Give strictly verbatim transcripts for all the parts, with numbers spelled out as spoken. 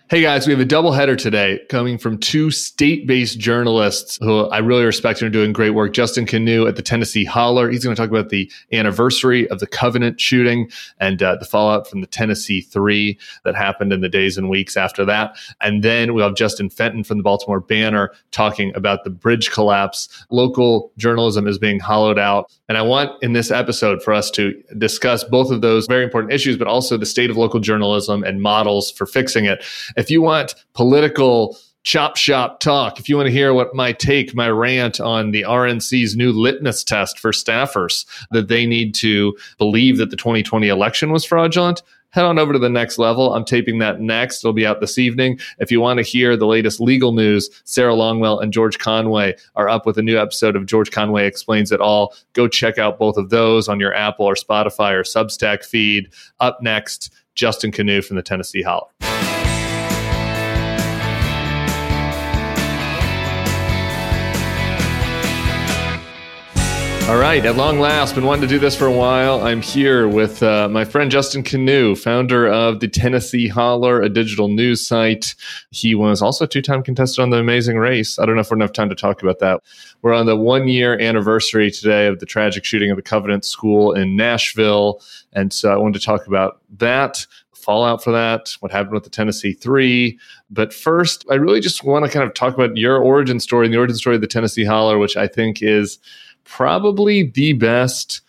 Hey guys, we have a doubleheader today coming from two state-based journalists who I really respect and are doing great work. Justin Kanew at the Tennessee Holler. He's going to talk about the anniversary of the Covenant shooting and uh, the fallout from the Tennessee Three that happened in the days and weeks after that. And then we'll have Justin Fenton from the Baltimore Banner talking about the bridge collapse. Local journalism is being hollowed out. And I want in this episode for us to discuss both of those very important issues, but also the state of local journalism and models for fixing it. If you want political chop shop talk, if you want to hear what my take, my rant on the R N C's new litmus test for staffers, that they need to believe that the twenty twenty election was fraudulent, head on over to the Next Level. I'm taping that next. It'll be out this evening. If you want to hear the latest legal news, Sarah Longwell and George Conway are up with a new episode of George Conway Explains It All. Go check out both of those on your Apple or Spotify or Substack feed. Up next, Justin Kanew from the Tennessee Holler. All right, at long last, been wanting to do this for a while. I'm here with uh, my friend Justin Kanew, founder of the Tennessee Holler, a digital news site. He was also a two-time contestant on The Amazing Race. I don't know if we're enough time to talk about that. We're on the one-year anniversary today of the tragic shooting of the Covenant School in Nashville, and so I wanted to talk about that, fallout for that, what happened with the Tennessee Three. But first, I really just want to kind of talk about your origin story and the origin story of the Tennessee Holler, which I think is probably the best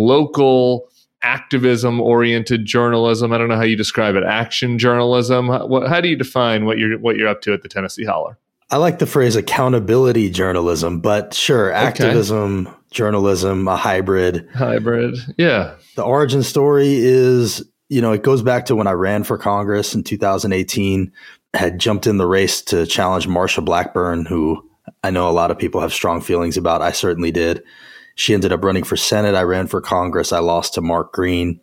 local activism-oriented journalism. I don't know how you describe it. Action journalism. How, how do you define what you're what you're up to at the Tennessee Holler? I like the phrase accountability journalism, but sure, activism, okay. Journalism, a hybrid. Hybrid, yeah. The origin story is, you know, it goes back to when I ran for Congress in two thousand eighteen. I had jumped in the race to challenge Marsha Blackburn, who I know a lot of people have strong feelings about. I certainly did. She ended up running for Senate. I ran for Congress. I lost to Mark Green.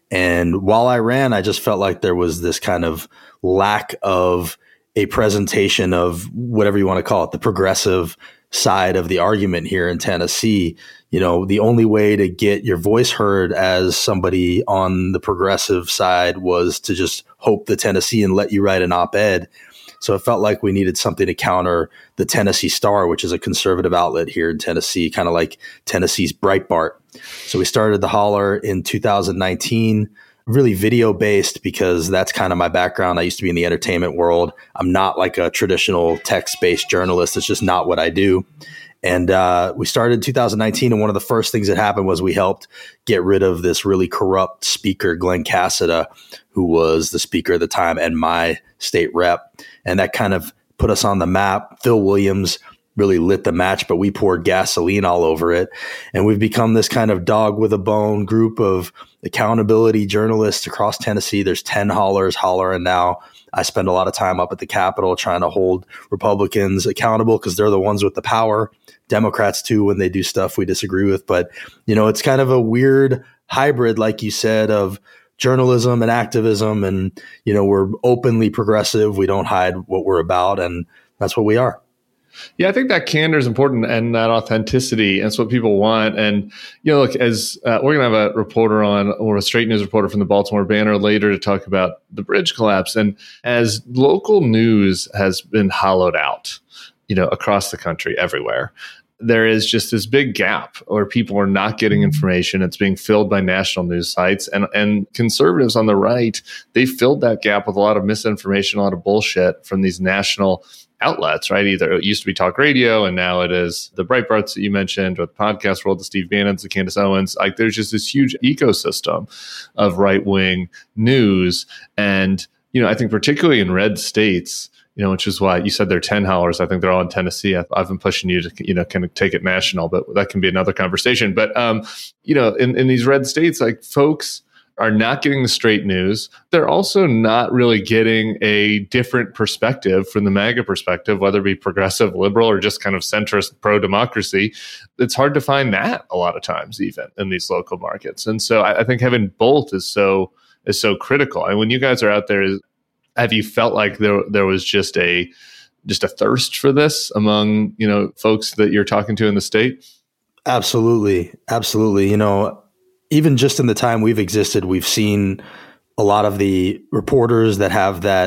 And while I ran, I just felt like there was this kind of lack of a presentation of whatever you want to call it, the progressive side of the argument here in Tennessee. You know, the only way to get your voice heard as somebody on the progressive side was to just hope the Tennessean let you write an op-ed. So it felt like we needed something to counter the Tennessee Star, which is a conservative outlet here in Tennessee, kind of like Tennessee's Breitbart. So we started the Holler in two thousand nineteen, really video based because that's kind of my background. I used to be in the entertainment world. I'm not like a traditional text-based journalist. It's just not what I do. And uh, we started in two thousand nineteen, and one of the first things that happened was we helped get rid of this really corrupt speaker, Glenn Cassida, who was the speaker at the time and my state rep. And that kind of put us on the map. Phil Williams really lit the match, but we poured gasoline all over it. And we've become this kind of dog with a bone group of accountability journalists across Tennessee. There's ten Hollers, Holler, and now I spend a lot of time up at the Capitol trying to hold Republicans accountable because they're the ones with the power. Democrats too, when they do stuff we disagree with. But, you know, it's kind of a weird hybrid, like you said, of journalism and activism. And, you know, we're openly progressive. We don't hide what we're about. And that's what we are. Yeah, I think that candor is important and that authenticity. That's what people want. And, you know, look, as uh, we're going to have a reporter on, or a straight news reporter from the Baltimore Banner later to talk about the bridge collapse. And as local news has been hollowed out, you know, across the country, everywhere, there is just this big gap where people are not getting information. It's being filled by national news sites, and, and conservatives on the right, they filled that gap with a lot of misinformation, a lot of bullshit from these national outlets, right? Either it used to be talk radio, and now it is the Breitbarts that you mentioned, or the podcast world, the Steve Bannons, the Candace Owens. Like, there's just this huge ecosystem of right-wing news. And, you know, I think particularly in red states, you know, which is why you said they're ten Hollers. I think they're all in Tennessee. I've, I've been pushing you to, you know, kind of take it national, but that can be another conversation. But, um, you know, in, in these red states, like, folks are not getting the straight news. They're also not really getting a different perspective from the MAGA perspective, whether it be progressive, liberal, or just kind of centrist pro-democracy. It's hard to find that a lot of times, even in these local markets. And so I, I think having both is so is so critical. And when you guys are out there, is, have you felt like there there was just a just a thirst for this among, you know, folks that you're talking to in the state? Absolutely. Absolutely. You know, even just in the time we've existed, we've seen a lot of the reporters that have that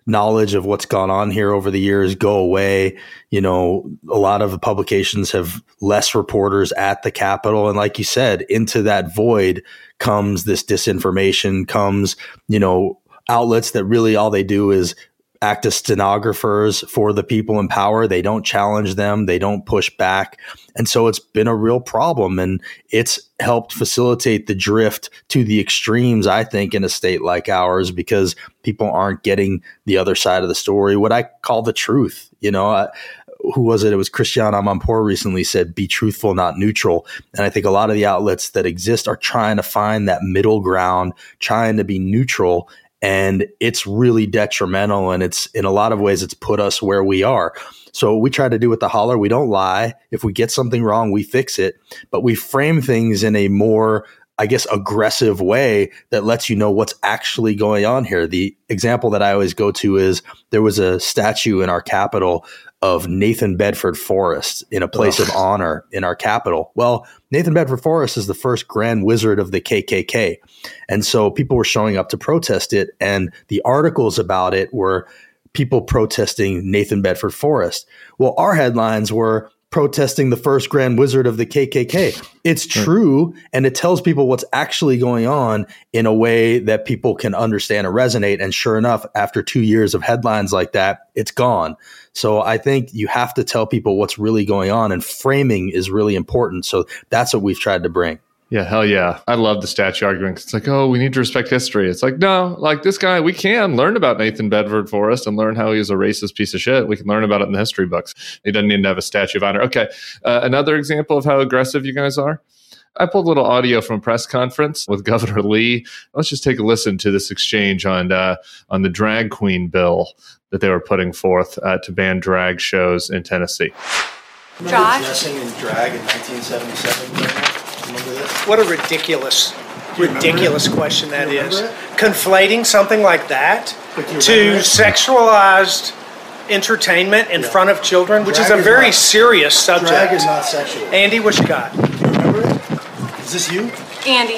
knowledge of what's gone on here over the years go away. You know, a lot of the publications have less reporters at the Capitol. And like you said, into that void comes this disinformation, comes, you know, outlets that really all they do is act as stenographers for the people in power. They don't challenge them. They don't push back. And so it's been a real problem. And it's helped facilitate the drift to the extremes, I think, in a state like ours, because people aren't getting the other side of the story, what I call the truth. You know, I, who was it? It was Christiane Amanpour recently said, be truthful, not neutral. And I think a lot of the outlets that exist are trying to find that middle ground, trying to be neutral. And it's really detrimental. And it's, in a lot of ways, it's put us where we are. So we try to do with the Holler. We don't lie. If we get something wrong, we fix it. But we frame things in a more, I guess, aggressive way that lets you know what's actually going on here. The example that I always go to is there was a statue in our Capitol of Nathan Bedford Forrest in a place Ugh. of honor in our Capitol. Well, Nathan Bedford Forrest is the first Grand Wizard of the K K K. And so people were showing up to protest it. And the articles about it were people protesting Nathan Bedford Forrest. Well, our headlines were protesting the first Grand Wizard of the K K K. It's true, and it tells people what's actually going on in a way that people can understand and resonate. And sure enough, after two years of headlines like that, it's gone. So I think you have to tell people what's really going on, and framing is really important. So that's what we've tried to bring. Yeah, hell yeah. I love the statue argument. It's like, oh, we need to respect history. It's like, no, like this guy, we can learn about Nathan Bedford Forrest and learn how he was a racist piece of shit. We can learn about it in the history books. He doesn't need to have a statue of honor. Okay, uh, another example of how aggressive you guys are. I pulled a little audio from a press conference with Governor Lee. Let's just take a listen to this exchange on uh, on the drag queen bill that they were putting forth uh, to ban drag shows in Tennessee. Josh? Dressing in drag in nineteen seventy-seven. Remember this? What a ridiculous, ridiculous question that is. It? Conflating something like that to sexualized entertainment in yeah. front of children, which drag is a very is not, serious subject. Drag is not sexual. Andy, what you got? Do you remember it? Is this you? Andy.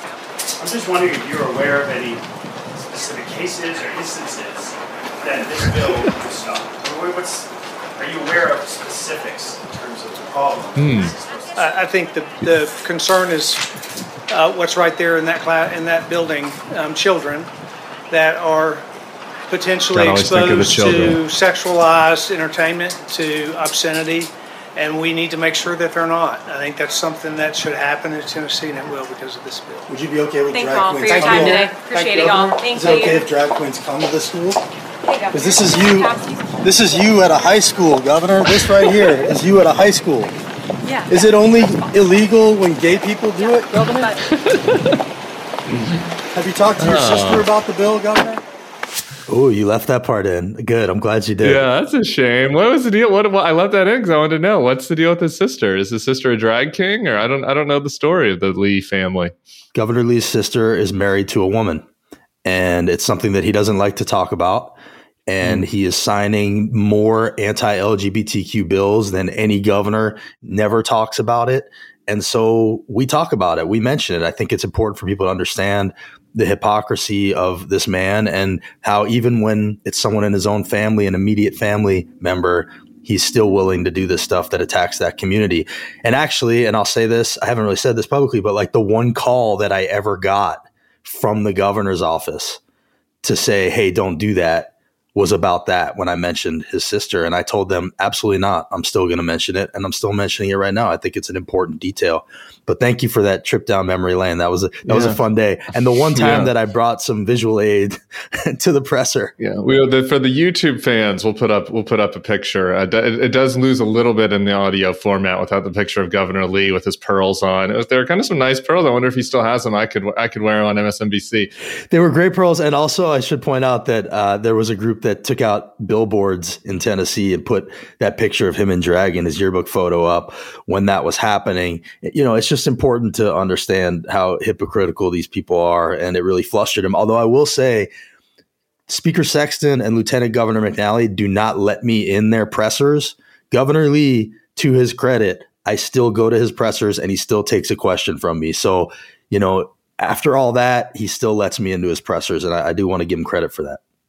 I'm just wondering if you're aware of any specific cases or instances that this bill would stop. What's, are you aware of specifics in terms of the problem? Mm. I think the the concern is uh, what's right there in that class, in that building, um, children that are potentially exposed to sexualized entertainment, to obscenity, and we need to make sure that they're not. I think that's something that should happen in Tennessee, and it will because of this bill. Would you be okay with Thank drag y'all queens? for your Thank time you. today. Appreciate it, y'all. Thank Is you. it okay if drag queens come to the school? Because this is you. This is you at a high school, Governor. This right here is you at a high school. Yeah. Is it only illegal when gay people do it, Governor? Have you talked to your oh. sister about the bill, Governor? Oh, you left that part in. Good. I'm glad you did. Yeah, that's a shame. What was the deal? What, what I left that in because I wanted to know what's the deal with his sister. Is his sister a drag king, or I don't I don't know the story of the Lee family. Governor Lee's sister is married to a woman, and it's something that he doesn't like to talk about. And he is signing more anti-L G B T Q bills than any governor, never talks about it. And so we talk about it. We mention it. I think it's important for people to understand the hypocrisy of this man and how even when it's someone in his own family, an immediate family member, he's still willing to do this stuff that attacks that community. And actually, and I'll say this, I haven't really said this publicly, but like the one call that I ever got from the governor's office to say, hey, don't do that, was about that when I mentioned his sister. And I told them, absolutely not. I'm still going to mention it. And I'm still mentioning it right now. I think it's an important detail. But thank you for that trip down memory lane. That was a, that yeah. was a fun day. And the one time yeah. that I brought some visual aid to the presser. Yeah, we the, for the YouTube fans, we'll put up we'll put up a picture. Uh, it, it does lose a little bit in the audio format without the picture of Governor Lee with his pearls on. It was, there were kind of some nice pearls. I wonder if he still has them. I could I could wear them on M S N B C. They were great pearls. And also, I should point out that uh, there was a group that took out billboards in Tennessee and put that picture of him in drag in his yearbook photo up when that was happening. You know, it's just important to understand how hypocritical these people are, and it really flustered him. Although I will say, Speaker Sexton and Lieutenant Governor McNally do not let me in their pressers. Governor Lee, to his credit, I still go to his pressers and he still takes a question from me. So, you know, after all that, he still lets me into his pressers, and I, I do want to give him credit for that.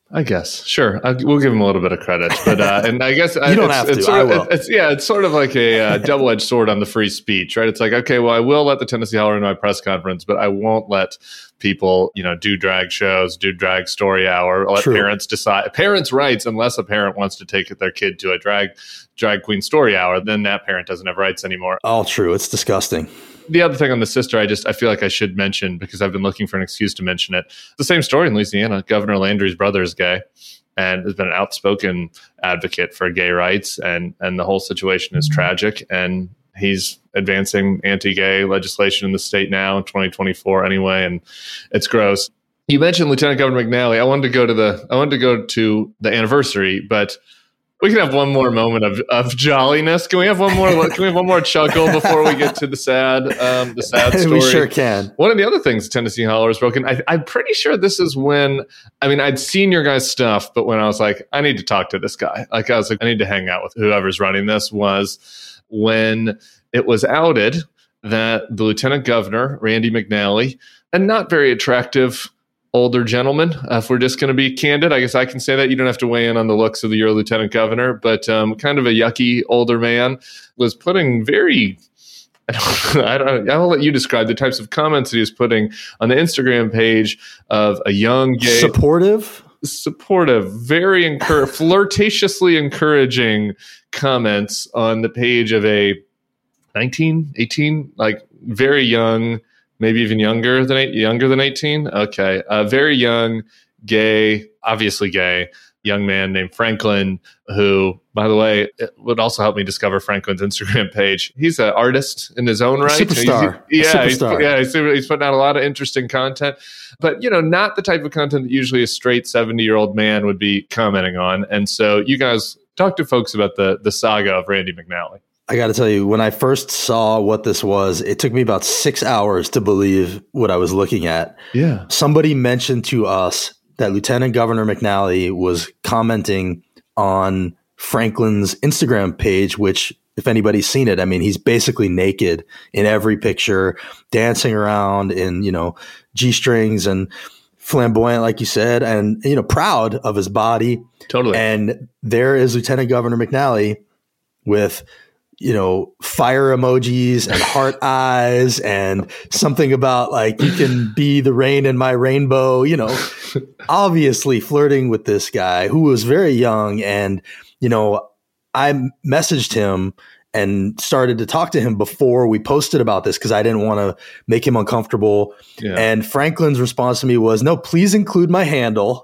I guess. Sure. I, we'll give him a little bit of credit. But uh, and I guess you I, don't it's, have it's to. Sort I of, will. It's, yeah, it's sort of like a uh, double-edged sword on the free speech, right? It's like, okay, well, I will let the Tennessee Holler in my press conference, but I won't let people, you know, do drag shows, do drag story hour, let True. parents decide. Parents' rights, unless a parent wants to take their kid to a drag drag queen story hour, then that parent doesn't have rights anymore. All true. It's disgusting. The other thing on the sister, I just I feel like I should mention because I've been looking for an excuse to mention it. The same story in Louisiana. Governor Landry's brother is gay and has been an outspoken advocate for gay rights, and and the whole situation is tragic. And he's advancing anti-gay legislation in the state now in twenty twenty-four anyway, and it's gross. You mentioned Lieutenant Governor McNally. I wanted to go to the I wanted to go to the anniversary, but we can have one more moment of, of jolliness. Can we have one more? Can we have one more chuckle before we get to the sad, um, the sad story? We sure can. One of the other things Tennessee Holler has broken. I, I'm pretty sure this is when. I mean, I'd seen your guys' stuff, but when I was like, I need to talk to this guy. Like, I was like, I need to hang out with whoever's running this. Was when it was outed that the Lieutenant Governor, Randy McNally, a not very attractive older gentleman, uh, if we're just going to be candid, I guess I can say that. You don't have to weigh in on the looks of the your lieutenant governor, but um, kind of a yucky older man was putting very, I don't, I don't, I will let you describe the types of comments that he was putting on the Instagram page of a young gay. Supportive? Supportive, very encour- flirtatiously encouraging comments on the page of a nineteen, eighteen, like very young, maybe even younger than eight, younger than eighteen. Okay, a very young, gay, obviously gay, young man named Franklin, who, by the way, it would also help me discover Franklin's Instagram page. He's an artist in his own right. Superstar. He's, yeah, Superstar. He's, yeah, he's, he's putting out a lot of interesting content, but you know, not the type of content that usually a straight seventy-year-old man would be commenting on. And so, you guys talk to folks about the the saga of Randy McNally. I got to tell you, when I first saw what this was, it took me about six hours to believe what I was looking at. Yeah. Somebody mentioned to us that Lieutenant Governor McNally was commenting on Franklin's Instagram page, which, if anybody's seen it, I mean, he's basically naked in every picture, dancing around in, you know, G-strings and flamboyant, like you said, and, you know, proud of his body. Totally. And there is Lieutenant Governor McNally with, you know, fire emojis and heart eyes and something about like, you can be the rain in my rainbow, you know, obviously flirting with this guy who was very young. And, you know, I messaged him and started to talk to him before we posted about this because I didn't want to make him uncomfortable. Yeah. And Franklin's response to me was, no, please include my handle.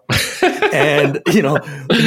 And, you know,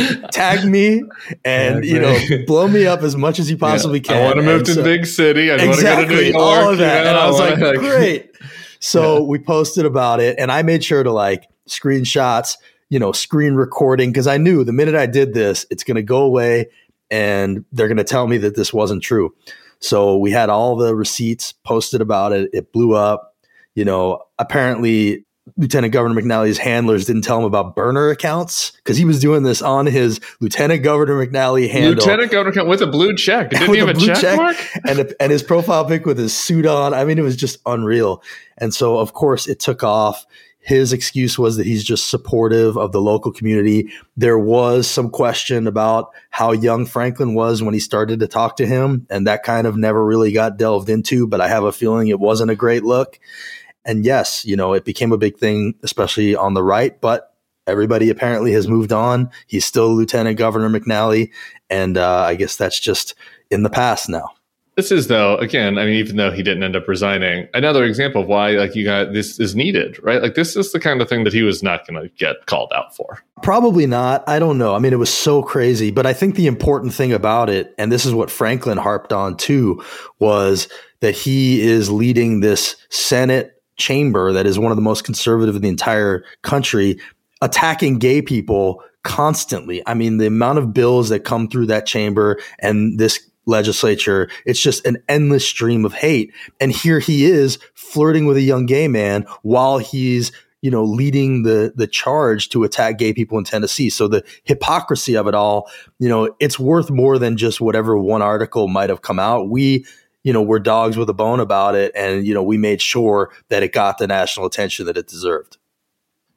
tag me and, you know, blow me up as much as you possibly yeah. can. I want to move and to so, the big city. I exactly, want to go to New York. All of that. You know? And I was I like, like, great. So yeah. we posted about it and I made sure to like screenshots, you know, screen recording, because I knew the minute I did this, it's going to go away and they're going to tell me that this wasn't true. So we had all the receipts posted about it. It blew up. You know, apparently Lieutenant Governor McNally's handlers didn't tell him about burner accounts because he was doing this on his Lieutenant Governor McNally handle. Lieutenant Governor account with a blue check. Didn't he have a, a check, check mark? And, a, and his profile pic with his suit on. I mean, it was just unreal. And so, of course, it took off. His excuse was that he's just supportive of the local community. There was some question about how young Franklin was when he started to talk to him, and that kind of never really got delved into, but I have a feeling it wasn't a great look. And yes, you know, it became a big thing, especially on the right, but everybody apparently has moved on. He's still Lieutenant Governor McNally, and uh, I guess that's just in the past now. This is, though, again, I mean, even though he didn't end up resigning, another example of why, like, you got this is needed, right? Like, this is the kind of thing that he was not going to get called out for. Probably not. I don't know. I mean, it was so crazy. But I think the important thing about it, and this is what Franklin harped on too, was that he is leading this Senate chamber that is one of the most conservative in the entire country, attacking gay people constantly. I mean, the amount of bills that come through that chamber and this legislature, it's just an endless stream of hate. And here he is flirting with a young gay man while he's, you know, leading the the charge to attack gay people in Tennessee. So the hypocrisy of it all, you know, it's worth more than just whatever one article might have come out. We, you know, we're dogs with a bone about it. And, you know, we made sure that it got the national attention that it deserved.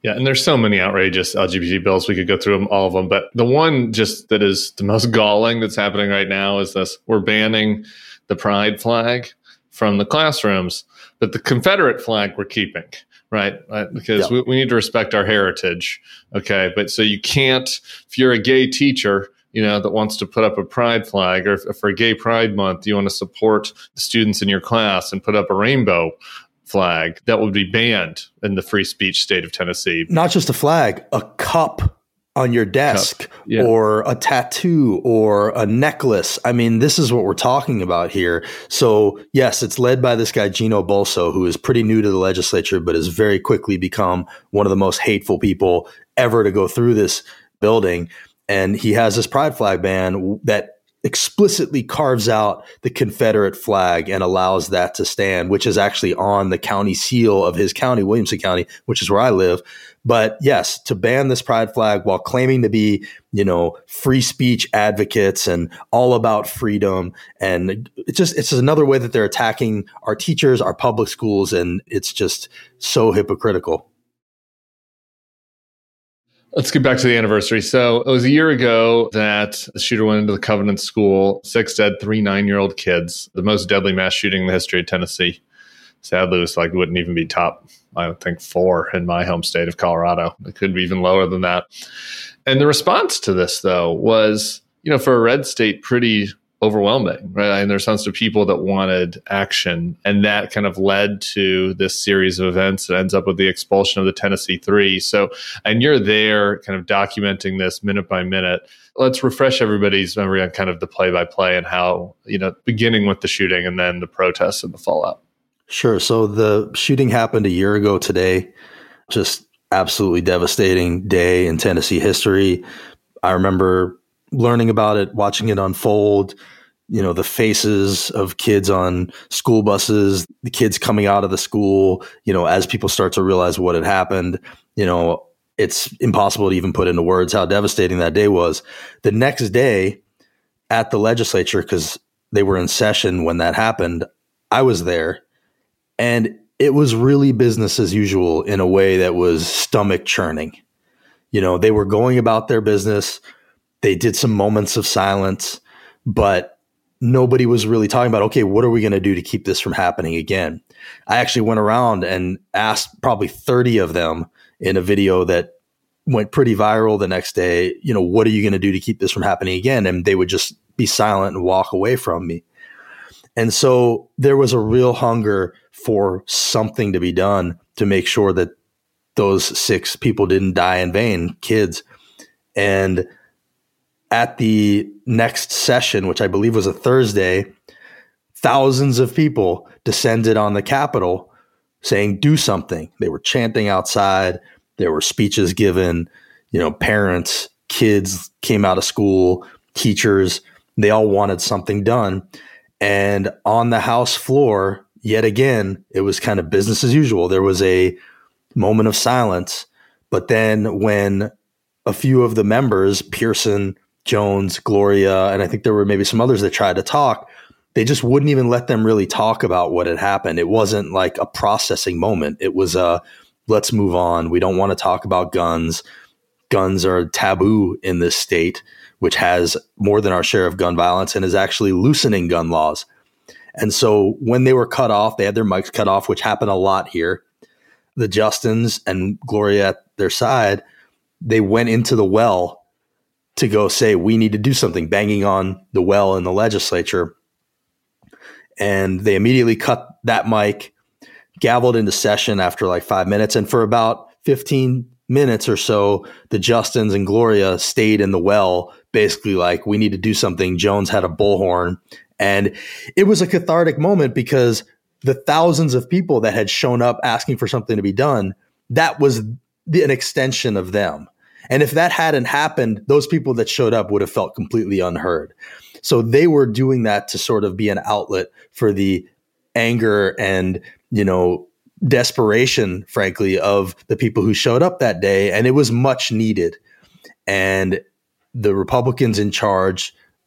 Yeah, and there's so many outrageous L G B T bills. We could go through them, all of them. But the one just that is the most galling that's happening right now is this. We're banning the pride flag from the classrooms, but the Confederate flag we're keeping, right? right? Because yeah. we, we need to respect our heritage, okay? But so you can't, if you're a gay teacher, you know, that wants to put up a pride flag, or if for a gay pride month, you want to support the students in your class and put up a rainbow flag, that would be banned in the free speech state of Tennessee. Not just a flag, a cup on your desk, yeah. or a tattoo or a necklace. I mean, this is what we're talking about here. So yes, it's led by this guy, Gino Bolso, who is pretty new to the legislature, but has very quickly become one of the most hateful people ever to go through this building. And he has this pride flag ban that explicitly carves out the Confederate flag and allows that to stand, which is actually on the county seal of his county, Williamson County, which is where I live. But yes, to ban this pride flag while claiming to be, you know, free speech advocates and all about freedom. And it's just, it's just another way that they're attacking our teachers, our public schools. And it's just so hypocritical. Let's get back to the anniversary. So it was a year ago that the shooter went into the Covenant School, six dead, three nine-year-old kids, the most deadly mass shooting in the history of Tennessee. Sadly, it was like, wouldn't even be top, I don't think, four in my home state of Colorado. It could be even lower than that. And the response to this, though, was, you know, for a red state, pretty overwhelming, right? And there's tons of people that wanted action. And that kind of led to this series of events that ends up with the expulsion of the Tennessee Three. So, and you're there kind of documenting this minute by minute. Let's refresh everybody's memory on kind of the play-by-play and how, you know, beginning with the shooting and then the protests and the fallout. Sure. So the shooting happened a year ago today. Just absolutely devastating day in Tennessee history. I remember learning about it, watching it unfold, you know, the faces of kids on school buses, the kids coming out of the school, you know, as people start to realize what had happened. You know, it's impossible to even put into words how devastating that day was. The next day at the legislature, because they were in session when that happened, I was there, and it was really business as usual in a way that was stomach churning. You know, they were going about their business. They did some moments of silence, but nobody was really talking about, okay, what are we going to do to keep this from happening again? I actually went around and asked probably thirty of them in a video that went pretty viral the next day, you know, what are you going to do to keep this from happening again? And they would just be silent and walk away from me. And so there was a real hunger for something to be done to make sure that those six people didn't die in vain, kids. And at the next session, which I believe was a Thursday, thousands of people descended on the Capitol saying, do something. They were chanting outside. There were speeches given, you know, parents, kids came out of school, teachers, they all wanted something done. And on the House floor, yet again, it was kind of business as usual. There was a moment of silence. But then when a few of the members, Pearson, Jones, Gloria, and I think there were maybe some others that tried to talk, they just wouldn't even let them really talk about what had happened. It wasn't like a processing moment. It was a, let's move on. We don't want to talk about guns. Guns are taboo in this state, which has more than our share of gun violence and is actually loosening gun laws. And so when they were cut off, they had their mics cut off, which happened a lot here. The Justins and Gloria at their side, they went into the well to go say, we need to do something, banging on the well in the legislature. And they immediately cut that mic, gavelled into session after like five minutes. And for about fifteen minutes or so, the Justins and Gloria stayed in the well, basically like, we need to do something. Jones had a bullhorn. And it was a cathartic moment because the thousands of people that had shown up asking for something to be done, that was the, an extension of them. And if that hadn't happened, those people that showed up would have felt completely unheard. So they were doing that to sort of be an outlet for the anger and, you know, desperation, frankly, of the people who showed up that day. And it was much needed. And the Republicans in charge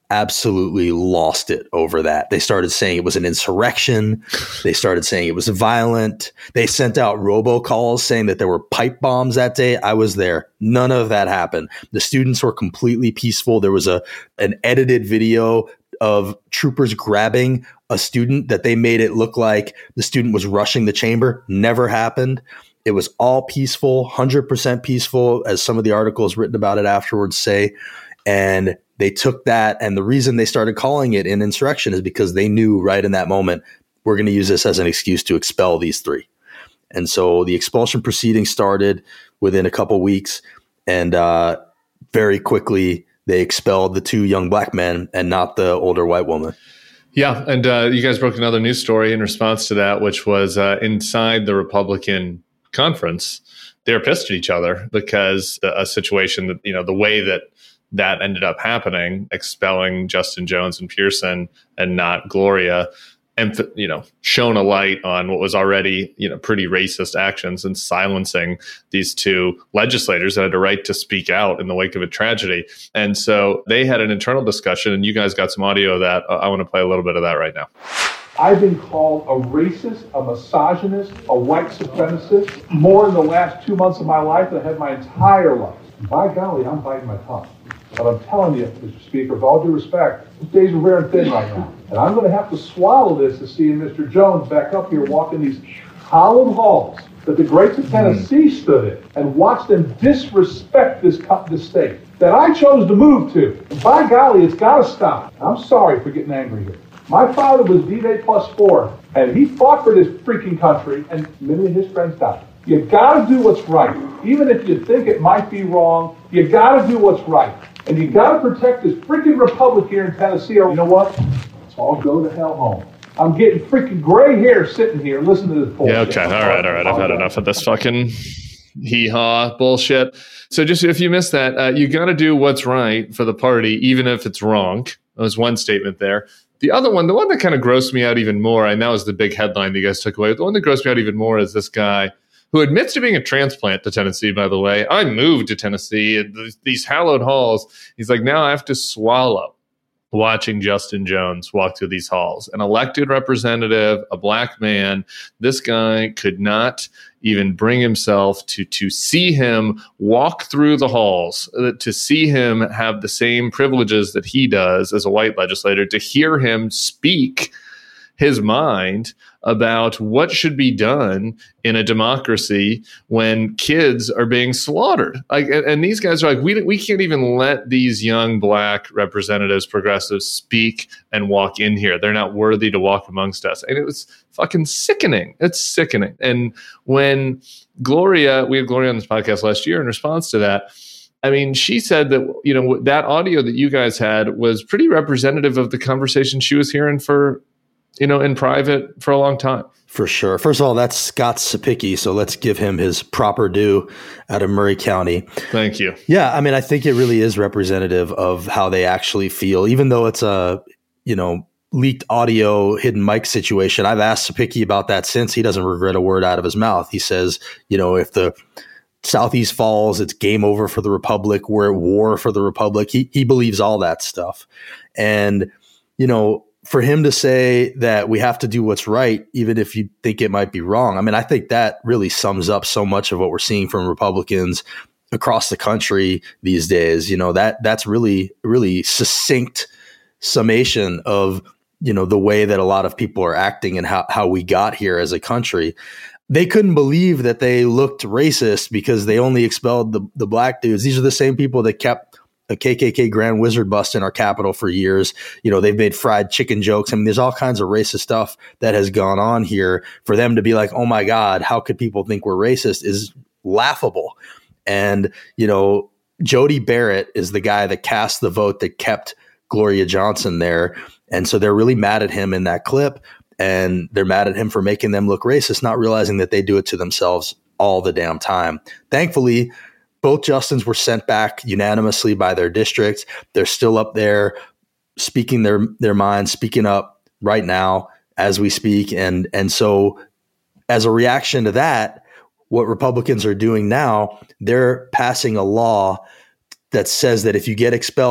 absolutely lost it over that. They started saying it was an insurrection. They started saying it was violent. They sent out robocalls saying that there were pipe bombs that day. I was there. None of that happened. The students were completely peaceful. There was a an edited video of troopers grabbing a student that they made it look like the student was rushing the chamber. Never happened. It was all peaceful, one hundred percent peaceful, as some of the articles written about it afterwards say. And they took that, and the reason they started calling it an insurrection is because they knew right in that moment, we're going to use this as an excuse to expel these three. And so the expulsion proceedings started within a couple weeks, and uh, very quickly they expelled the two young black men and not the older white woman. Yeah, and uh, you guys broke another news story in response to that, which was uh, inside the Republican conference, they're pissed at each other because a situation that, you know, the way that that ended up happening, expelling Justin Jones and Pearson and not Gloria, and, you know, shone a light on what was already, you know, pretty racist actions and silencing these two legislators that had a right to speak out in the wake of a tragedy. And so they had an internal discussion, and you guys got some audio of that. I want to play a little bit of that right now. I've been called a racist, a misogynist, a white supremacist more in the last two months of my life than I had my entire life. By golly, I'm biting my tongue. But I'm telling you, Mister Speaker, with all due respect, these days are rare and thin right now. And I'm going to have to swallow this to see Mister Jones back up here walking these hallowed halls that the greats of Tennessee mm. stood in and watched them disrespect this, this state that I chose to move to. And by golly, it's got to stop. I'm sorry for getting angry here. My father was D-Day plus four, and he fought for this freaking country, and many of his friends died. You got to do what's right. Even if you think it might be wrong, you got to do what's right. And you got to protect this freaking republic here in Tennessee, or you know what? Let's all go to hell home. I'm getting freaking gray hair sitting here listening to this bullshit. Yeah, okay. All right, all right. I've had enough of this fucking hee-haw bullshit. So just if you missed that, uh, you got to do what's right for the party, even if it's wrong. That was one statement there. The other one, the one that kind of grossed me out even more, and that was the big headline that you guys took away. The one that grossed me out even more is this guy who admits to being a transplant to Tennessee, by the way. I moved to Tennessee, these hallowed halls. He's like, now I have to swallow watching Justin Jones walk through these halls. An elected representative, a black man, this guy could not even bring himself to to see him walk through the halls, to see him have the same privileges that he does as a white legislator, to hear him speak his mind about what should be done in a democracy when kids are being slaughtered. Like, and, and these guys are like, we we can't even let these young black representatives, progressives, speak and walk in here. They're not worthy to walk amongst us. And it was fucking sickening. It's sickening. And when Gloria, we had Gloria on this podcast last year in response to that, I mean, she said that, you know, that audio that you guys had was pretty representative of the conversation she was hearing for, you know, in private for a long time. For sure. First of all, that's Scott Sapicki, so let's give him his proper due out of Murray County. Thank you. Yeah, I mean, I think it really is representative of how they actually feel, even though it's a, you know, leaked audio, hidden mic situation. I've asked Sapicki about that since. He doesn't regret a word out of his mouth. He says, you know, if the Southeast falls, it's game over for the Republic. We're at war for the Republic. He he believes all that stuff. And, you know, for him to say that we have to do what's right, even if you think it might be wrong. I mean, I think that really sums up so much of what we're seeing from Republicans across the country these days. You know, that that's really, really succinct summation of, you know, the way that a lot of people are acting and how, how we got here as a country. They couldn't believe that they looked racist because they only expelled the, the black dudes. These are the same people that kept a K K K Grand Wizard bust in our capital for years. You know, they've made fried chicken jokes. I mean, there's all kinds of racist stuff that has gone on here. For them to be like, oh my God, how could people think we're racist is laughable. And, you know, Jody Barrett is the guy that cast the vote that kept Gloria Johnson there. And so they're really mad at him in that clip. And they're mad at him for making them look racist, not realizing that they do it to themselves all the damn time. Thankfully, both Justins were sent back unanimously by their districts. They're still up there speaking their their minds, speaking up right now as we speak. And, and so as a reaction to that, what Republicans are doing now, they're passing a law that says that if you get expelled,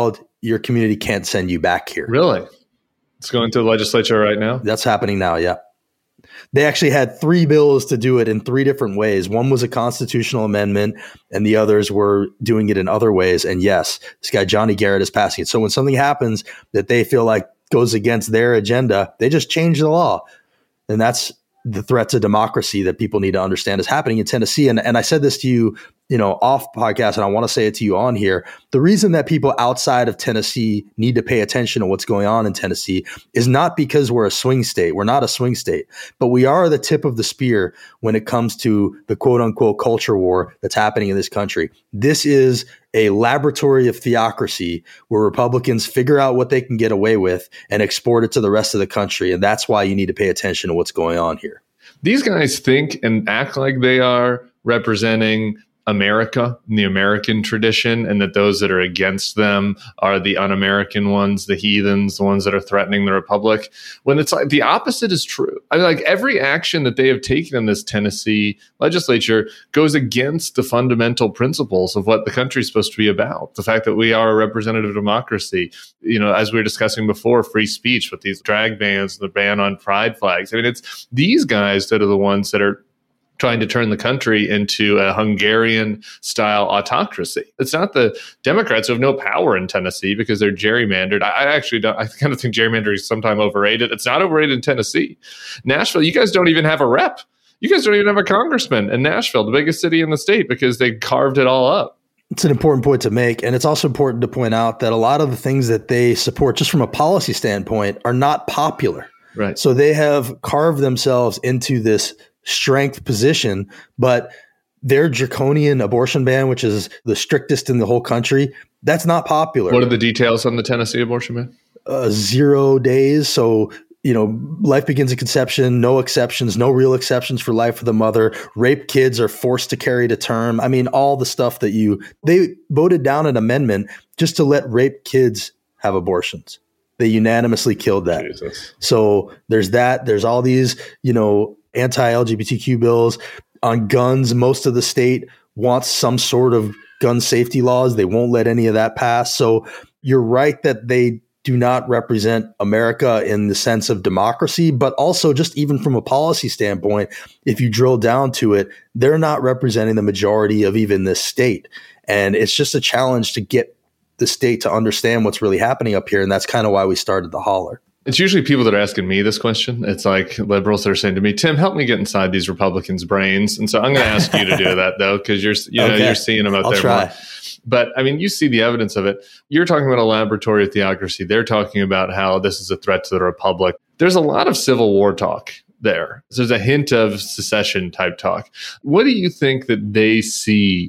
your community can't send you back here. Really? It's going to the legislature right now? That's happening now, yeah. They actually had three bills to do it in three different ways. One was a constitutional amendment, and the others were doing it in other ways. And yes, this guy, Johnny Garrett, is passing it. So when something happens that they feel like goes against their agenda, they just change the law. And that's the threat to democracy that people need to understand is happening in Tennessee. And, and I said this to you, you know, off podcast, and I want to say it to you on here. The reason that people outside of Tennessee need to pay attention to what's going on in Tennessee is not because we're a swing state. We're not a swing state, but we are the tip of the spear when it comes to the quote unquote culture war that's happening in this country. This is a laboratory of theocracy where Republicans figure out what they can get away with and export it to the rest of the country. And that's why you need to pay attention to what's going on here. These guys think and act like they are representing America and the American tradition, and that those that are against them are the un-American ones, the heathens, the ones that are threatening the republic, when it's like the opposite is true. I mean, like every action that they have taken in this Tennessee legislature goes against the fundamental principles of what the country is supposed to be about. The fact that we are a representative democracy, you know, as we were discussing before, free speech with these drag bans, the ban on pride flags. I mean, it's these guys that are the ones that are trying to turn the country into a Hungarian-style autocracy. It's not the Democrats who have no power in Tennessee because they're gerrymandered. I, I actually don't. I kind of think gerrymandering is sometimes overrated. It's not overrated in Tennessee. Nashville, you guys don't even have a rep. You guys don't even have a congressman in Nashville, the biggest city in the state, because they carved it all up. It's an important point to make. And it's also important to point out that a lot of the things that they support, just from a policy standpoint, are not popular. Right. So they have carved themselves into this strength position, but their draconian abortion ban, which is the strictest in the whole country, that's not popular. What are the details on the Tennessee abortion ban? Uh, zero days. So, you know, life begins at conception, no exceptions, no real exceptions for life of the mother. Rape kids are forced to carry to term. I mean, all the stuff that you, they voted down an amendment just to let rape kids have abortions. They unanimously killed that. Jesus. So there's that. There's all these, you know, anti-L G B T Q bills on guns. Most of the state wants some sort of gun safety laws. They won't let any of that pass. So you're right that they do not represent America in the sense of democracy, but also just even from a policy standpoint, if you drill down to it, they're not representing the majority of even this state. And it's just a challenge to get the state to understand what's really happening up here. And that's kind of why we started the holler. It's usually people that are asking me this question. It's like liberals that are saying to me, Tim, help me get inside these Republicans' brains. And so I'm going to ask you to do that, though, because you're, you know, okay. you're seeing them out I'll there try. more. But I mean, you see the evidence of it. You're talking about a laboratory of theocracy. They're talking about how this is a threat to the republic. There's a lot of Civil War talk there. There's a hint of secession type talk. What do you think that they see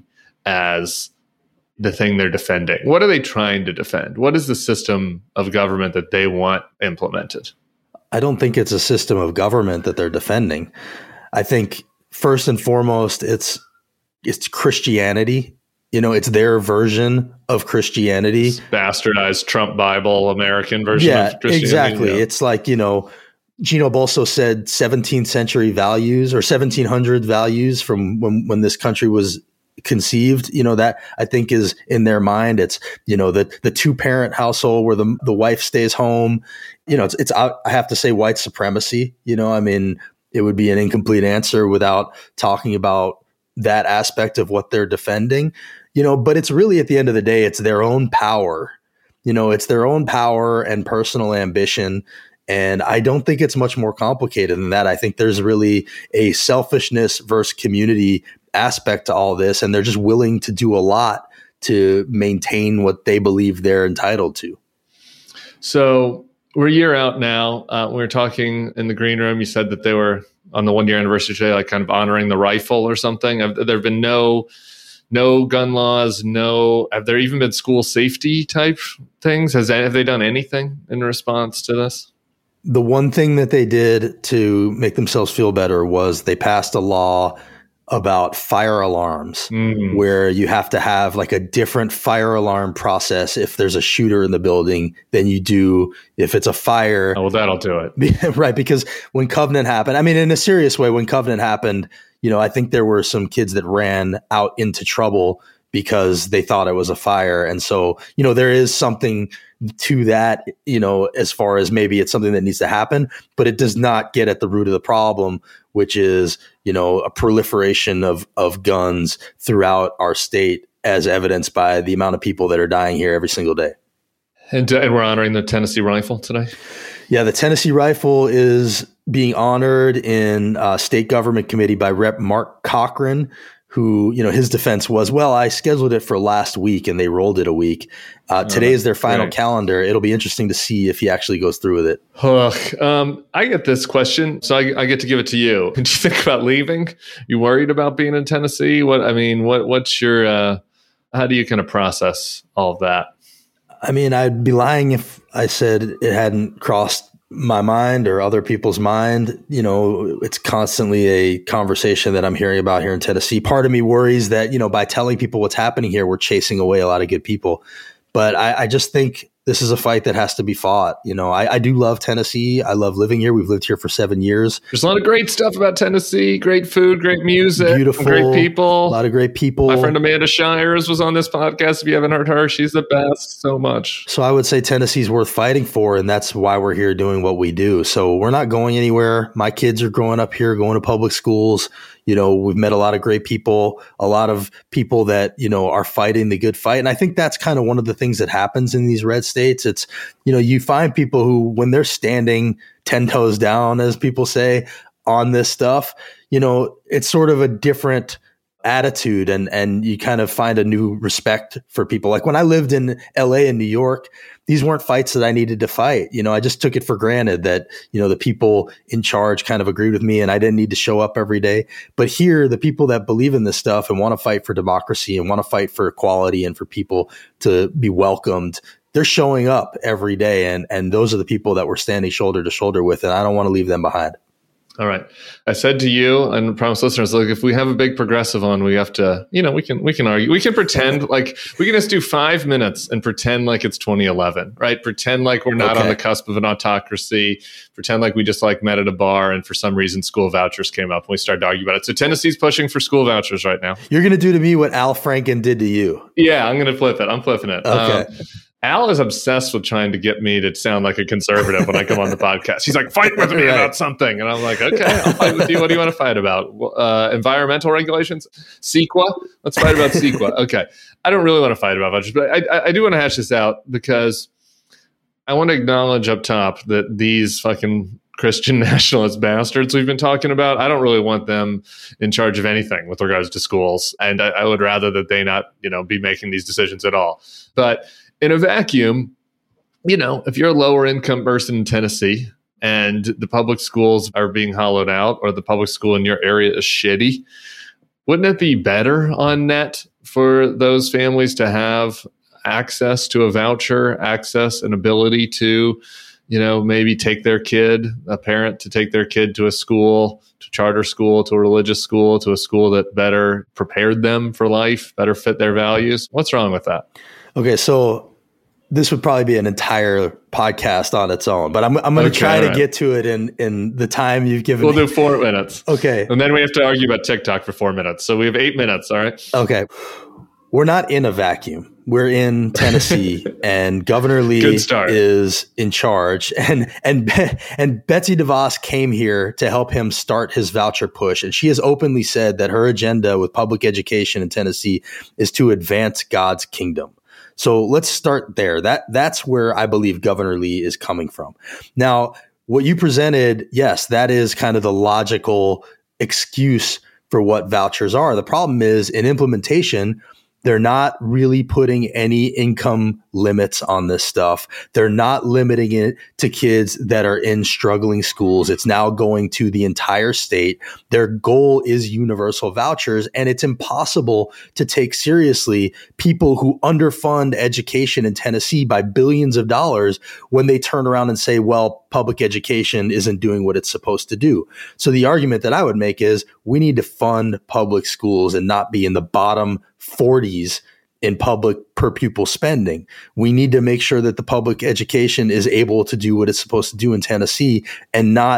as the thing they're defending? What are they trying to defend? What is the system of government that they want implemented? I don't think it's a system of government that they're defending. I think first and foremost, it's it's Christianity. You know, it's their version of Christianity. It's bastardized Trump Bible, American version yeah, of Christianity. Exactly. Yeah. It's like, you know, Gino Bolso said seventeenth century values or seventeen hundred values from when, when this country was conceived. You know, that I think is in their mind. It's, you know, the the two parent household where the the wife stays home. You know, it's it's I have to say white supremacy. You know, I mean, it would be an incomplete answer without talking about that aspect of what they're defending. You know, but it's really at the end of the day, it's their own power. You know, it's their own power and personal ambition. And I don't think it's much more complicated than that. I think there's really a selfishness versus community aspect to all this, and they're just willing to do a lot to maintain what they believe they're entitled to. So we're a year out now. Uh, we were talking in the green room. You said that they were on the one year anniversary today, like kind of honoring the rifle or something. Have there been no no gun laws? No, have there even been school safety type things? Has have they done anything in response to this? The one thing that they did to make themselves feel better was they passed a law about fire alarms, mm. where you have to have like a different fire alarm process if there's a shooter in the building than you do if it's a fire. Oh, well, that'll do it. Right. Because when Covenant happened, I mean, in a serious way, when Covenant happened, you know, I think there were some kids that ran out into trouble because they thought it was a fire. And so, you know, there is something to that, you know, as far as maybe it's something that needs to happen, but it does not get at the root of the problem, which is, you know, a proliferation of, of guns throughout our state, as evidenced by the amount of people that are dying here every single day. And, uh, and we're honoring the Tennessee rifle today. Yeah, the Tennessee rifle is being honored in uh, state government committee by Representative Mark Cochran, who, you know, his defense was, well, I scheduled it for last week and they rolled it a week. Uh, today is their final right. calendar. It'll be interesting to see if he actually goes through with it. Ugh, um, I get this question, so I, I get to give it to you. Did you think about leaving? You worried about being in Tennessee? What I mean, what what's your, uh, how do you kind of process all of that? I mean, I'd be lying if I said it hadn't crossed my mind or other people's mind. You know, it's constantly a conversation that I'm hearing about here in Tennessee. Part of me worries that, you know, by telling people what's happening here, we're chasing away a lot of good people. But I, I just think this is a fight that has to be fought. You know, I, I do love Tennessee. I love living here. We've lived here for seven years. There's a lot of great stuff about Tennessee. Great food, great music, beautiful, great people. A lot of great people. My friend Amanda Shires was on this podcast. If you haven't heard her, she's the best so much. So I would say Tennessee's worth fighting for, and that's why we're here doing what we do. So we're not going anywhere. My kids are growing up here, going to public schools. You know, we've met a lot of great people, a lot of people that, you know, are fighting the good fight. And I think that's kind of one of the things that happens in these red states. It's, you know, you find people who, when they're standing ten toes down, as people say, on this stuff, you know, it's sort of a different attitude, and and you kind of find a new respect for people. Like when I lived in L A and New York, these weren't fights that I needed to fight. You know, I just took it for granted that, you know, the people in charge kind of agreed with me and I didn't need to show up every day. But here, the people that believe in this stuff and want to fight for democracy and want to fight for equality and for people to be welcomed, they're showing up every day. And, and those are the people that we're standing shoulder to shoulder with. And I don't want to leave them behind. All right. I said to you and promise listeners, look, if we have a big progressive on, we have to, you know, we can, we can argue, we can pretend like we can just do five minutes and pretend like it's twenty eleven, right? Pretend like we're not okay. on the cusp of an autocracy, pretend like we just like met at a bar and for some reason school vouchers came up and we started to argue about it. So Tennessee's pushing for school vouchers right now. You're going to do to me what Al Franken did to you. Yeah, I'm going to flip it. I'm flipping it. Okay. Um, Al is obsessed with trying to get me to sound like a conservative when I come on the podcast. He's like, fight with me right. about something. And I'm like, okay, I'll fight with you. What do you want to fight about? Uh, environmental regulations? CEQA? Let's fight about CEQA. Okay. I don't really want to fight about vouchers, but I, I do want to hash this out because I want to acknowledge up top that these fucking Christian nationalist bastards we've been talking about, I don't really want them in charge of anything with regards to schools. And I, I would rather that they not, you know, be making these decisions at all. But in a vacuum, you know, if you're a lower income person in Tennessee and the public schools are being hollowed out or the public school in your area is shitty, wouldn't it be better on net for those families to have access to a voucher, access and ability to, you know, maybe take their kid, a parent to take their kid to a school, to charter school, to a religious school, to a school that better prepared them for life, better fit their values? What's wrong with that? Okay, so this would probably be an entire podcast on its own, but I'm I'm going to okay, try to right. get to it in, in the time you've given we'll me. We'll do four minutes. Okay. And then we have to argue about TikTok for four minutes. So we have eight minutes, all right? Okay. We're not in a vacuum. We're in Tennessee, and Governor Lee is in charge. And and and Betsy DeVos came here to help him start his voucher push. And she has openly said that her agenda with public education in Tennessee is to advance God's kingdom. So let's start there. That that's where I believe Governor Lee is coming from. Now, what you presented, yes, that is kind of the logical excuse for what vouchers are. The problem is in implementation, they're not really putting any income limits on this stuff. They're not limiting it to kids that are in struggling schools. It's now going to the entire state. Their goal is universal vouchers, and it's impossible to take seriously people who underfund education in Tennessee by billions of dollars when they turn around and say, well, public education isn't doing what it's supposed to do. So the argument that I would make is we need to fund public schools and not be in the bottom forties in public per pupil spending. We need to make sure that the public education is able to do what it's supposed to do in Tennessee and not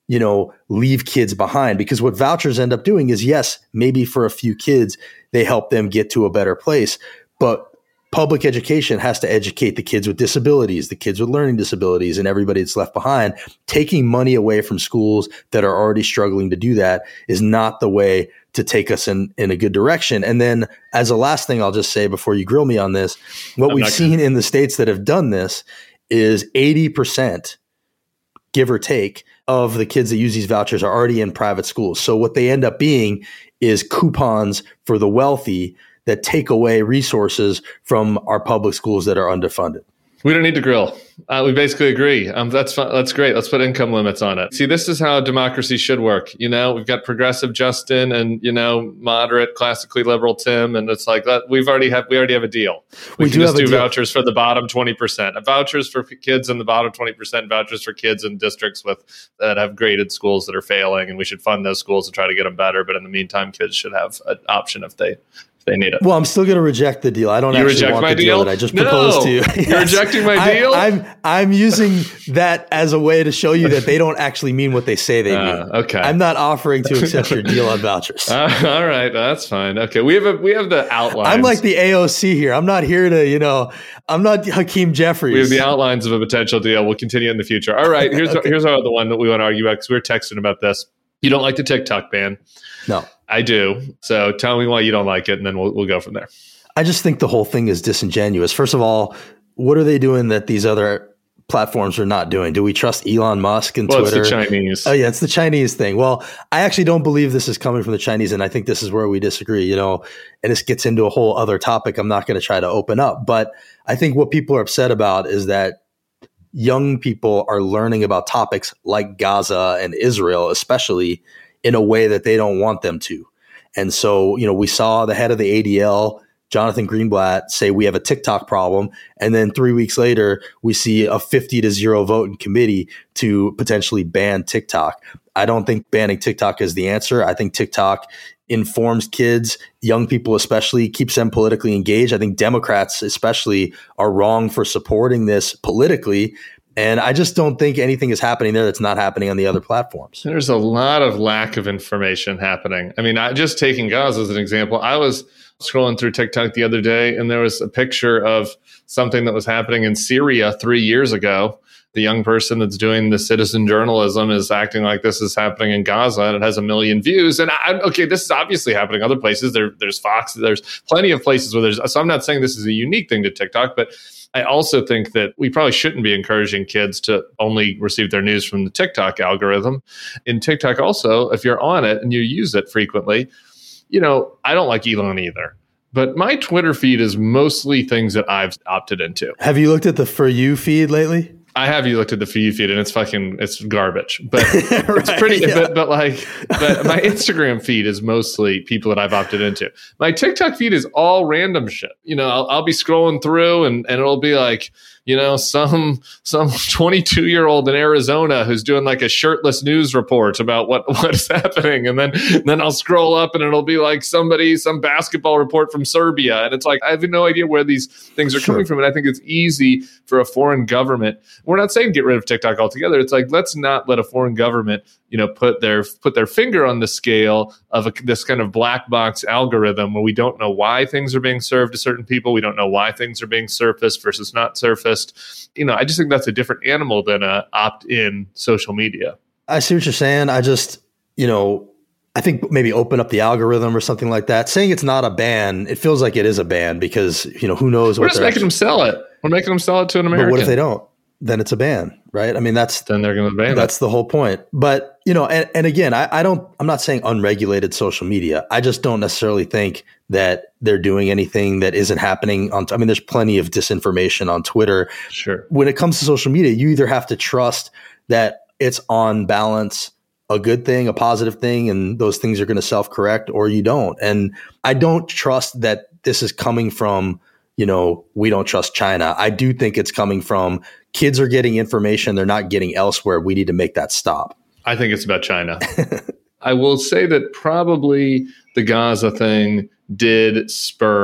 you know, leave kids behind. Because what vouchers end up doing is, yes, maybe for a few kids, they help them get to a better place. But public education has to educate the kids with disabilities, the kids with learning disabilities, and everybody that's left behind. Taking money away from schools that are already struggling to do that is not the way to take us in, in a good direction. And then as a last thing, I'll just say before you grill me on this, what I'm we've seen gonna- in the states that have done this is eighty percent, give or take, of the kids that use these vouchers are already in private schools. So what they end up being is coupons for the wealthy that take away resources from our public schools that are underfunded. We don't need to grill. Uh, we basically agree. Um, that's fun. That's great. Let's put income limits on it. See, this is how democracy should work. You know, we've got progressive Justin and, you know, moderate, classically liberal Tim, and it's like that. We've already have we already have a deal. We, we can do just do vouchers for the bottom twenty percent. Vouchers for kids in the bottom twenty percent. Vouchers for kids in districts with that have graded schools that are failing, and we should fund those schools to try to get them better. But in the meantime, kids should have an option if they. They need it. Well, I'm still going to reject the deal. I don't you actually want the deal? deal that I just no, proposed to you. Yes. You're rejecting my deal? I, I'm I'm using that as a way to show you that they don't actually mean what they say they uh, mean. Okay. I'm not offering to accept your deal on vouchers. Uh, all right, that's fine. Okay, we have a we have the outlines. I'm like the A O C here. I'm not here to, you know, I'm not Hakeem Jeffries. We have the outlines of a potential deal. We'll continue in the future. All right, here's okay. here's our, the one that we want to argue about because we were texting about this. You don't like the TikTok ban. No. I do. So tell me why you don't like it, and then we'll we'll go from there. I just think the whole thing is disingenuous. First of all, what are they doing that these other platforms are not doing? Do we trust Elon Musk and well, Twitter? It's the Chinese. Oh, yeah, it's the Chinese thing. Well, I actually don't believe this is coming from the Chinese, and I think this is where we disagree, you know, and this gets into a whole other topic I'm not going to try to open up. But I think what people are upset about is that young people are learning about topics like Gaza and Israel, especially, in a way that they don't want them to. And so, you know, we saw the head of the A D L, Jonathan Greenblatt, say we have a TikTok problem. And then three weeks later, we see a fifty to zero vote in committee to potentially ban TikTok. I don't think banning TikTok is the answer. I think TikTok informs kids, young people especially, keeps them politically engaged. I think Democrats especially are wrong for supporting this politically. And I just don't think anything is happening there that's not happening on the other platforms. There's a lot of lack of information happening. I mean, I, just taking Gaza as an example, I was scrolling through TikTok the other day, and there was a picture of something that was happening in Syria three years ago. The young person that's doing the citizen journalism is acting like this is happening in Gaza, and it has a million views. And I, okay, this is obviously happening other places. There, there's Fox. There's plenty of places where there's. So I'm not saying this is a unique thing to TikTok, but I also think that we probably shouldn't be encouraging kids to only receive their news from the TikTok algorithm. In TikTok also, if you're on it and you use it frequently, you know, I don't like Elon either. But my Twitter feed is mostly things that I've opted into. Have you looked at the For You feed lately? I have you looked at the For You feed, and it's fucking, it's garbage. But right, it's pretty, yeah. but, but like, but my Instagram feed is mostly people that I've opted into. My TikTok feed is all random shit. You know, I'll, I'll be scrolling through, and, and it'll be like, you know, some some twenty-two year old in Arizona who's doing like a shirtless news report about what what's happening, and then then I'll scroll up and it'll be like somebody some basketball report from Serbia, and it's like I have no idea where these things are sure. coming from. And I think it's easy for a foreign government. We're not saying get rid of TikTok altogether. It's like let's not let a foreign government, you know, put their put their finger on the scale of a, this kind of black box algorithm where we don't know why things are being served to certain people. We don't know why things are being surfaced versus not surfaced. You know, I just think that's a different animal than a opt-in social media. I see what you're saying. I just, you know, I think maybe open up the algorithm or something like that. Saying it's not a ban, it feels like it is a ban because, you know, who knows We're what just making actually- them sell it. We're making them sell it to an American. But what if they don't? Then it's a ban, right? I mean, that's then they're going to ban. That's it. the whole point. But you know, and, and again, I, I don't. I'm not saying unregulated social media. I just don't necessarily think that they're doing anything that isn't happening on. I mean, there's plenty of disinformation on Twitter. Sure. When it comes to social media, you either have to trust that it's on balance a good thing, a positive thing, and those things are going to self-correct, or you don't. And I don't trust that this is coming from, you know, we don't trust China. I do think it's coming from kids are getting information they're not getting elsewhere. We need to make that stop. I think it's about China. I will say that probably the Gaza thing did spur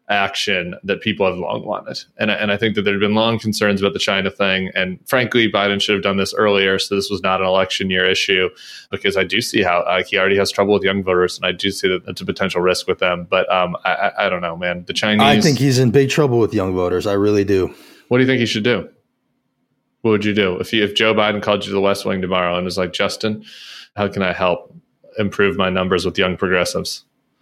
action that people have long wanted. And, and I think that there have been long concerns about the China thing. And frankly, Biden should have done this earlier. So this was not an election year issue, because I do see how uh, he already has trouble with young voters. And I do see that it's a potential risk with them. But um, I, I, I don't know, man. The Chinese. I think he's in big trouble with young voters. I really do. What do you think he should do? What would you do if you, if Joe Biden called you to the West Wing tomorrow and was like, Justin, how can I help improve my numbers with young progressives?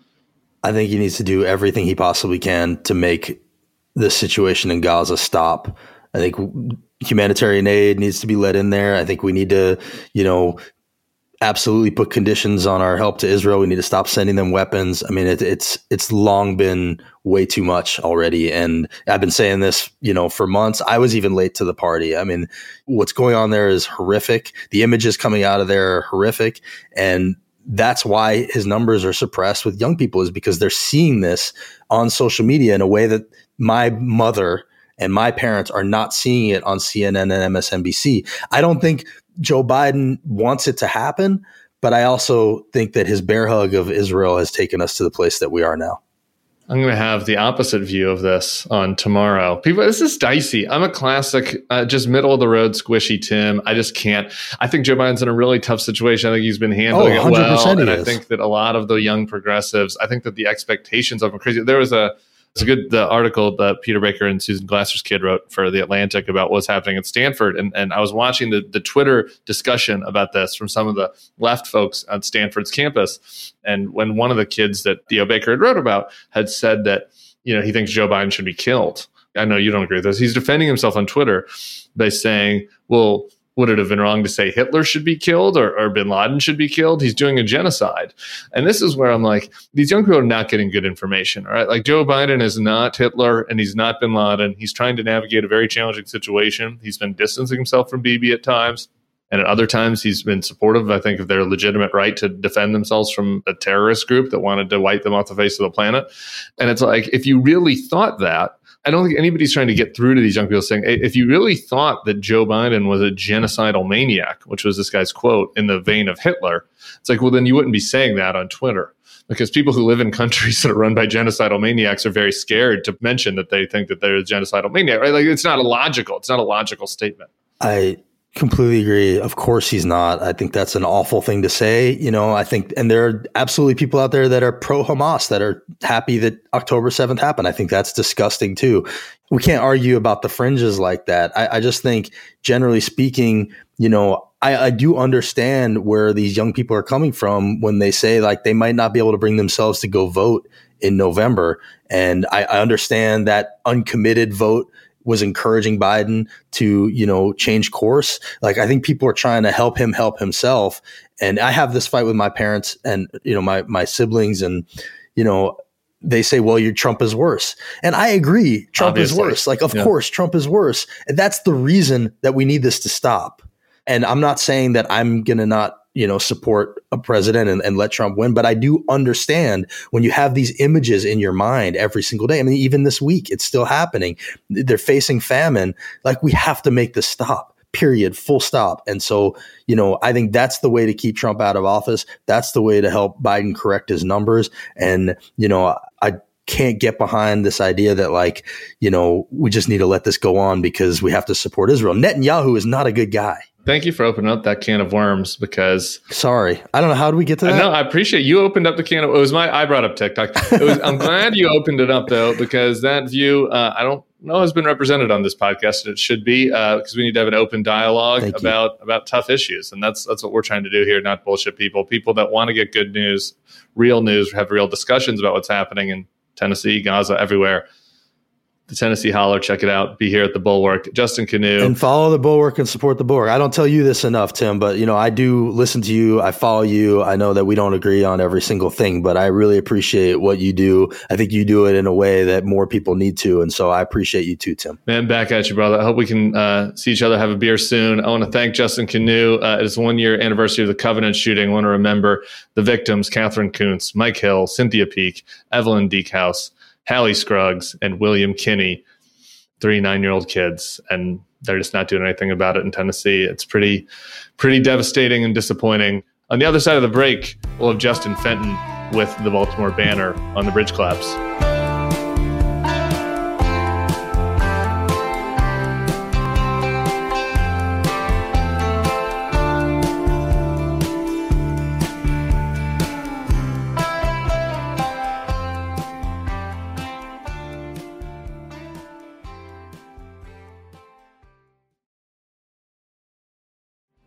I think he needs to do everything he possibly can to make this situation in Gaza stop. I think humanitarian aid needs to be let in there. I think we need to, you know, absolutely put conditions on our help to Israel. We need to stop sending them weapons. I mean, it, it's it's long been way too much already. And I've been saying this, you know, for months. I was even late to the party. I mean, what's going on there is horrific. The images coming out of there are horrific. And that's why his numbers are suppressed with young people, is because they're seeing this on social media in a way that my mother and my parents are not seeing it on C N N and M S N B C. I don't think Joe Biden wants it to happen, but I also think that his bear hug of Israel has taken us to the place that we are now. I'm going to have the opposite view of this on tomorrow. People, this is dicey. I'm a classic, uh, just middle of the road, squishy Tim. I just can't. I think Joe Biden's in a really tough situation. I think he's been handling oh, it well. And is. I think that a lot of the young progressives, I think that the expectations of them are crazy. There was a, it's a good the article that Peter Baker and Susan Glasser's kid wrote for The Atlantic about what's happening at Stanford. And, and I was watching the, the Twitter discussion about this from some of the left folks on Stanford's campus. And when one of the kids that Theo Baker had wrote about had said that, you know, he thinks Joe Biden should be killed. I know you don't agree with this. He's defending himself on Twitter by saying, well, would it have been wrong to say Hitler should be killed or, or bin Laden should be killed? He's doing a genocide. And this is where I'm like, these young people are not getting good information, right? Like Joe Biden is not Hitler and he's not bin Laden. He's trying to navigate a very challenging situation. He's been distancing himself from Bibi at times. And at other times, he's been supportive, I think, of their legitimate right to defend themselves from a terrorist group that wanted to wipe them off the face of the planet. And it's like, if you really thought that, I don't think anybody's trying to get through to these young people saying, hey, if you really thought that Joe Biden was a genocidal maniac, which was this guy's quote, in the vein of Hitler, it's like, well, then you wouldn't be saying that on Twitter. Because people who live in countries that are run by genocidal maniacs are very scared to mention that they think that they're a genocidal maniac, right? Like, it's not illogical. It's not a logical statement. I completely agree. Of course he's not. I think that's an awful thing to say. You know, I think, and there are absolutely people out there that are pro-Hamas that are happy that October seventh happened. I think that's disgusting too. We can't argue about the fringes like that. I, I just think, generally speaking, you know, I, I do understand where these young people are coming from when they say like they might not be able to bring themselves to go vote in November. And I, I understand that uncommitted vote was encouraging Biden to, you know, change course. Like, I think people are trying to help him help himself. And I have this fight with my parents and, you know, my, my siblings, and, you know, they say, well, your Trump is worse. And I agree. Trump Obviously. is worse. Like, of yeah. course, Trump is worse. And that's the reason that we need this to stop. And I'm not saying that I'm going to not, you know, support a president and, and let Trump win. But I do understand when you have these images in your mind every single day. I mean, even this week, it's still happening. They're facing famine. Like, we have to make this stop, period, full stop. And so, you know, I think that's the way to keep Trump out of office. That's the way to help Biden correct his numbers. And, you know, I can't get behind this idea that, like, you know, we just need to let this go on because we have to support Israel. Netanyahu is not a good guy. Thank you for opening up that can of worms, because sorry, I don't know, how do we get to that? No, I appreciate you opened up the can of, it was my, I brought up TikTok. It was, I'm glad you opened it up though, because that view, uh, I don't know has been represented on this podcast. It should be, uh, because we need to have an open dialogue Thank about, you. about tough issues. And that's, that's what we're trying to do here. Not bullshit people, people that want to get good news, real news, have real discussions about what's happening in Tennessee, Gaza, everywhere. The Tennessee Holler, check it out. Be here at the Bulwark. Justin Kanew. And follow the Bulwark and support the Bulwark. I don't tell you this enough, Tim, but, you know, I do listen to you. I follow you. I know that we don't agree on every single thing, but I really appreciate what you do. I think you do it in a way that more people need to. And so I appreciate you too, Tim. Man, back at you, brother. I hope we can uh, see each other, have a beer soon. I want to thank Justin Kanew. Uh, it's the one year anniversary of the Covenant shooting. I want to remember the victims, Catherine Kuntz, Mike Hill, Cynthia Peak, Evelyn Deekhouse, Hallie Scruggs, and William Kinney, three nine-year-old kids, and they're just not doing anything about it in Tennessee. It's pretty, pretty devastating and disappointing. On the other side of the break, we'll have Justin Fenton with the Baltimore Banner on the Bridge Collapse.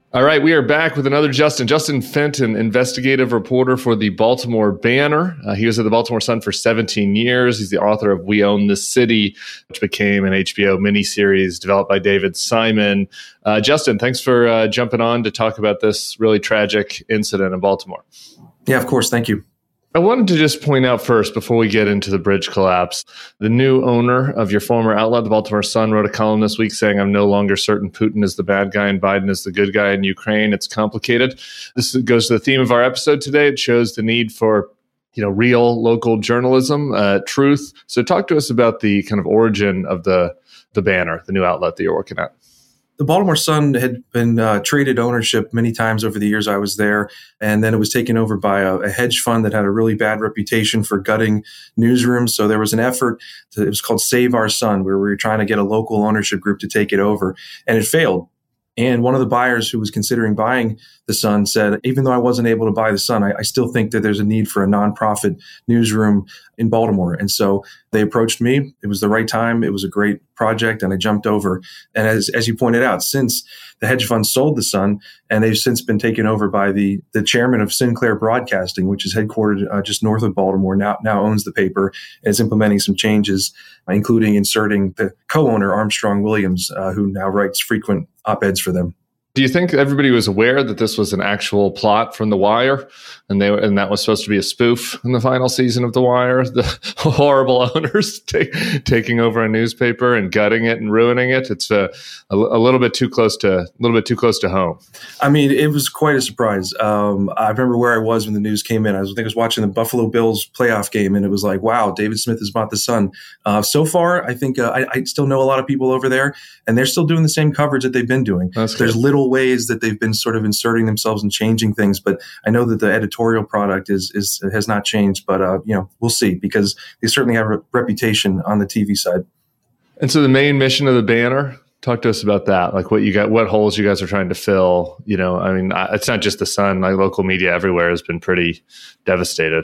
All right, we are back with another Justin. Justin Fenton, investigative reporter for the Baltimore Banner. Uh, he was at the Baltimore Sun for seventeen years. He's the author of We Own This City, which became an H B O miniseries developed by David Simon. Uh, Justin, thanks for uh, jumping on to talk about this really tragic incident in Baltimore. Yeah, of course. Thank you. I wanted to just point out first, before we get into the bridge collapse, the new owner of your former outlet, the Baltimore Sun, wrote a column this week saying, "I'm no longer certain Putin is the bad guy and Biden is the good guy in Ukraine. It's complicated." This goes to the theme of our episode today. It shows the need for, you know, real local journalism, uh, truth. So talk to us about the kind of origin of the the Banner, the new outlet that you're working at. The Baltimore Sun had been uh, traded ownership many times over the years I was there, and then it was taken over by a, a hedge fund that had a really bad reputation for gutting newsrooms. So there was an effort, to, it was called Save Our Sun, where we were trying to get a local ownership group to take it over, and it failed. And one of the buyers who was considering buying the Sun said, even though I wasn't able to buy the Sun, I, I still think that there's a need for a nonprofit newsroom in Baltimore. And so they approached me. It was the right time. It was a great project, and I jumped over. And as as you pointed out, since the hedge fund sold the Sun, and they've since been taken over by the the chairman of Sinclair Broadcasting, which is headquartered uh, just north of Baltimore, now now owns the paper and is implementing some changes, uh, including inserting the co-owner Armstrong Williams, uh, who now writes frequent op-eds for them. Do you think everybody was aware that this was an actual plot from The Wire, and they and that was supposed to be a spoof in the final season of The Wire? The horrible owners take, taking over a newspaper and gutting it and ruining it. It's a, a, a little bit too close to a little bit too close to home. I mean, it was quite a surprise. Um, I remember where I was when the news came in. I was, I think I was watching the Buffalo Bills playoff game, and it was like, wow, David Smith has bought the Sun. Uh, so far, I think uh, I, I still know a lot of people over there, and they're still doing the same coverage that they've been doing. That's There's good. little ways that they've been sort of inserting themselves and changing things, but I know that the editorial product is is has not changed. But uh, you know, we'll see, because they certainly have a reputation on the T V side. And so the main mission of the Banner, talk to us about that. Like what you got, what holes you guys are trying to fill. You know, I mean, it's not just the Sun. Like local media everywhere has been pretty devastated.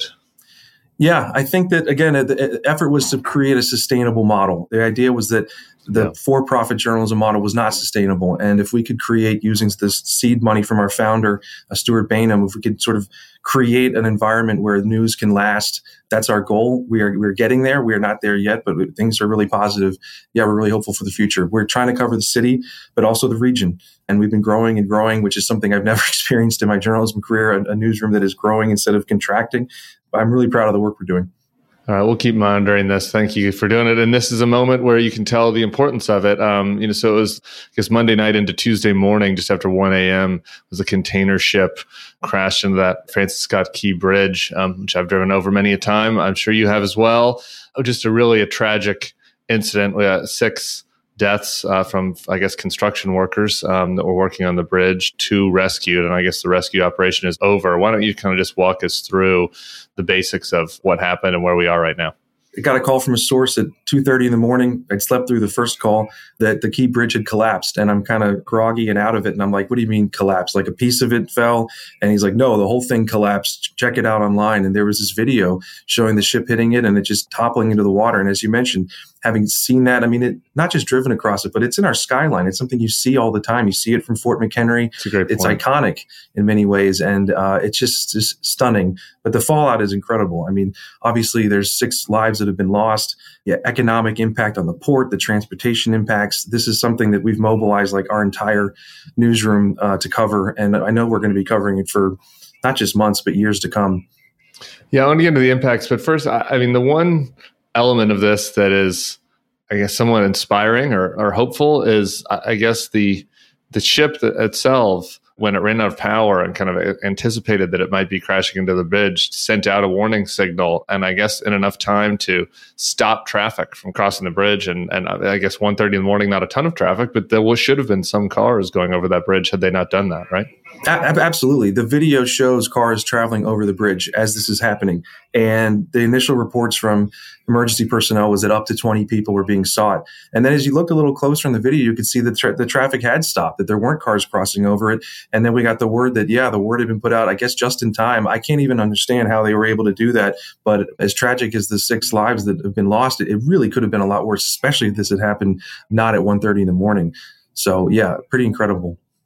Yeah, I think that, again, the effort was to create a sustainable model. The idea was that the yeah. for-profit journalism model was not sustainable. And if we could create, using this seed money from our founder, uh, Stuart Bainham, if we could sort of create an environment where news can last, that's our goal. We are we're getting there. We are not there yet, but things are really positive. Yeah, we're really hopeful for the future. We're trying to cover the city, but also the region. And we've been growing and growing, which is something I've never experienced in my journalism career, a, a newsroom that is growing instead of contracting. I'm really proud of the work we're doing. All right, we'll keep monitoring this. Thank you for doing it. And this is a moment where you can tell the importance of it. Um, you know, so it was, I guess, Monday night into Tuesday morning, just after one a.m., was a container ship crashed into that Francis Scott Key Bridge, um, which I've driven over many a time. I'm sure you have as well. Oh, just a really a tragic incident. We had six deaths uh, from, I guess, construction workers um, that were working on the bridge, two rescued, and I guess the rescue operation is over. Why don't you kind of just walk us through the basics of what happened and where we are right now? I got a call from a source at two thirty in the morning. I'd slept through the first call that the Key Bridge had collapsed, and I'm kind of groggy and out of it. And I'm like, what do you mean collapsed? Like a piece of it fell? And he's like, no, the whole thing collapsed. Check it out online. And there was this video showing the ship hitting it and it just toppling into the water. And as you mentioned, having seen that, I mean, it not just driven across it, but it's in our skyline. It's something you see all the time. You see it from Fort McHenry. It's a great It's point. iconic in many ways, and uh, it's just, just stunning. But the fallout is incredible. I mean, obviously, there's six lives that have been lost. Yeah, economic impact on the port, the transportation impacts. This is something that we've mobilized like our entire newsroom uh, to cover, and I know we're going to be covering it for not just months, but years to come. Yeah, I want to get into the impacts, but first, I, I mean, the one element of this that is, I guess, somewhat inspiring or, or hopeful is, I guess, the the ship that itself, when it ran out of power and kind of anticipated that it might be crashing into the bridge, sent out a warning signal, and I guess in enough time to stop traffic from crossing the bridge. And, and I guess one thirty in the morning, not a ton of traffic, but there was, should have been some cars going over that bridge had they not done that, right? A- absolutely. The video shows cars traveling over the bridge as this is happening. And the initial reports from emergency personnel was that up to twenty people were being sought. And then as you looked a little closer in the video, you could see that tra- the traffic had stopped, that there weren't cars crossing over it. And then we got the word that, yeah, the word had been put out, I guess, just in time. I can't even understand how they were able to do that. But as tragic as the six lives that have been lost, it, it really could have been a lot worse, especially if this had happened not at one thirty in the morning. So, yeah, pretty incredible.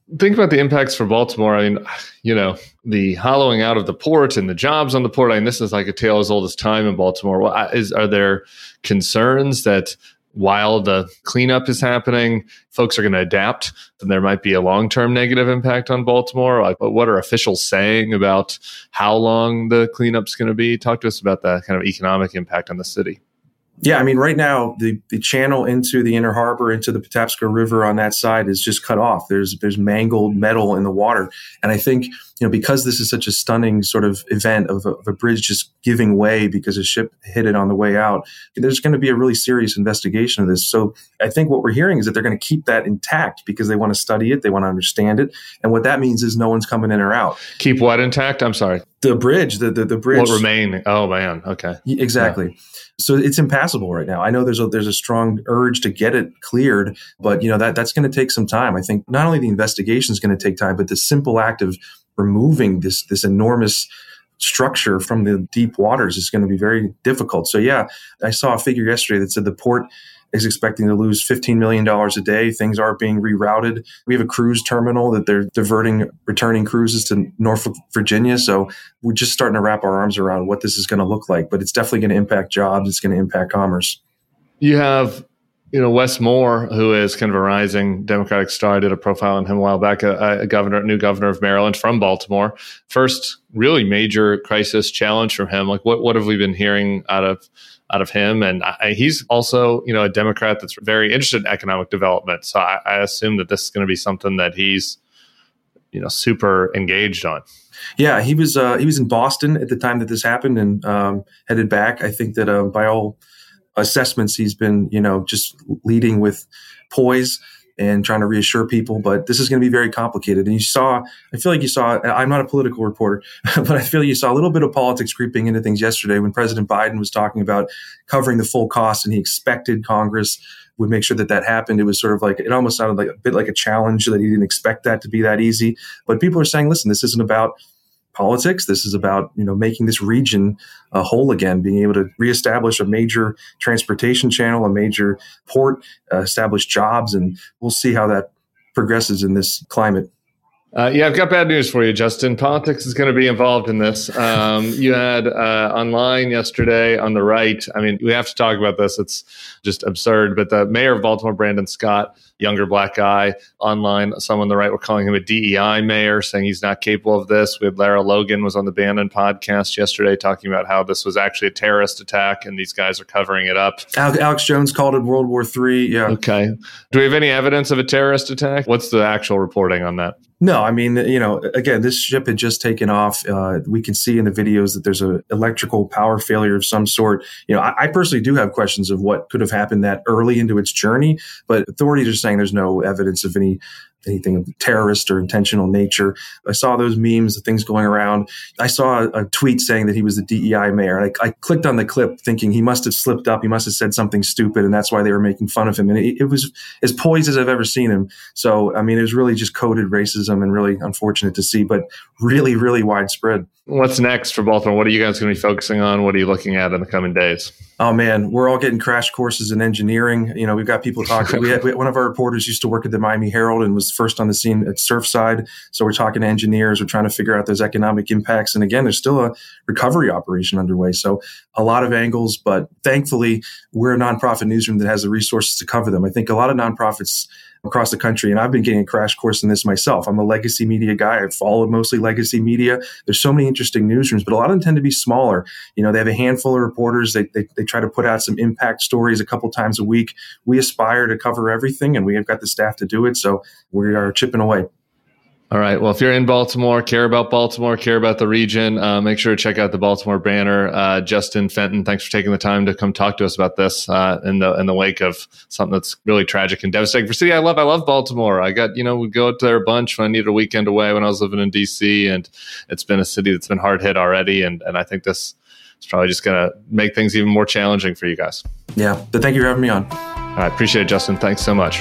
think about the impacts for Baltimore. I mean, you know, the hollowing out of the port and the jobs on the port. I mean, this is like a tale as old as time in Baltimore. Well, is, are there concerns that while the cleanup is happening, folks are going to adapt and there might be a long-term negative impact on Baltimore? Like, what are officials saying about how long the cleanup's going to be? Talk to us about that kind of economic impact on the city. Yeah, I mean, right now, the, the channel into the Inner Harbor, into the Patapsco River on that side is just cut off. There's there's mangled metal in the water. And I think, you know, because this is such a stunning sort of event of a, of a bridge just giving way because a ship hit it on the way out, there's going to be a really serious investigation of this. So I think what we're hearing is that they're going to keep that intact because they want to study it, they want to understand it. And what that means is no one's coming in or out. Keep what intact? I'm sorry. The bridge, the the, the bridge. What remain? Oh, man. Okay. Exactly. Yeah. So it's impassable right now. I know there's a there's a strong urge to get it cleared, but you know that that's going to take some time. I think not only the investigation is going to take time, but the simple act of removing this this enormous structure from the deep waters is going to be very difficult. So yeah, I saw a figure yesterday that said the port is expecting to lose fifteen million dollars a day. Things are being rerouted. We have a cruise terminal that they're diverting returning cruises to Norfolk, Virginia. So we're just starting to wrap our arms around what this is going to look like. But it's definitely going to impact jobs. It's going to impact commerce. You have, you know, Wes Moore, who is kind of a rising Democratic star. I did a profile on him a while back, a, a governor, new governor of Maryland from Baltimore. First really major crisis challenge from him. Like, what, what have we been hearing out of out of him? And I, he's also, you know, a Democrat that's very interested in economic development. So I, I assume that this is going to be something that he's, you know, super engaged on. Yeah, he was uh, he was in Boston at the time that this happened and um, headed back. I think that uh, by all assessments, he's been, you know, just leading with poise and trying to reassure people. But this is going to be very complicated. And you saw, I feel like you saw, I'm not a political reporter, but I feel you saw a little bit of politics creeping into things yesterday when President Biden was talking about covering the full cost and he expected Congress would make sure that that happened. It was sort of like, it almost sounded like a bit like a challenge that he didn't expect that to be that easy. But people are saying, listen, this isn't about politics. This is about, you know, making this region uh, whole again, being able to reestablish a major transportation channel, a major port, uh, establish jobs, and we'll see how that progresses in this climate. Uh, yeah, I've got bad news for you, Justin. Politics is going to be involved in this. Um, you had uh, online yesterday on the right. I mean, we have to talk about this. It's just absurd. But the mayor of Baltimore, Brandon Scott, younger black guy, online, some on the right were calling him a D E I mayor, saying he's not capable of this. We had Lara Logan was on the Bannon podcast yesterday talking about how this was actually a terrorist attack and these guys are covering it up. Alex Jones called it World War Three. Yeah. Okay. Do we have any evidence of a terrorist attack? What's the actual reporting on that? No, I mean, you know, again, this ship had just taken off. Uh, we can see in the videos that there's an electrical power failure of some sort. You know, I, I personally do have questions of what could have happened that early into its journey, but authorities are saying there's no evidence of any anything of terrorist or intentional nature. I saw those memes, the things going around. I saw a, a tweet saying that he was the D E I mayor. I, I clicked on the clip thinking he must have slipped up. He must have said something stupid, and that's why they were making fun of him. And it, it was as poised as I've ever seen him. So, I mean, it was really just coded racism and really unfortunate to see, but really, really widespread. What's next for Baltimore? What are you guys going to be focusing on? What are you looking at in the coming days? Oh, man, we're all getting crash courses in engineering. You know, we've got people talking. we had, we had, one of our reporters used to work at the Miami Herald and was first on the scene at Surfside. So we're talking to engineers. We're trying to figure out those economic impacts. And again, there's still a recovery operation underway. So a lot of angles, but thankfully, we're a nonprofit newsroom that has the resources to cover them. I think a lot of nonprofits across the country, and I've been getting a crash course in this myself. I'm a legacy media guy. I've followed mostly legacy media. There's so many interesting newsrooms, but a lot of them tend to be smaller. You know, they have a handful of reporters. They they, they try to put out some impact stories a couple times a week. We aspire to cover everything, and we have got the staff to do it. So we are chipping away. All right. Well, if you're in Baltimore, care about Baltimore, care about the region, uh, make sure to check out the Baltimore Banner. Uh, Justin Fenton, thanks for taking the time to come talk to us about this uh, in the in the wake of something that's really tragic and devastating for city I love. I love Baltimore. I got, you know, we go out there a bunch when I needed a weekend away when I was living in D C, and it's been a city that's been hard hit already. And, and I think this is probably just going to make things even more challenging for you guys. Yeah. But thank you for having me on. All right. Appreciate it, Justin. Thanks so much.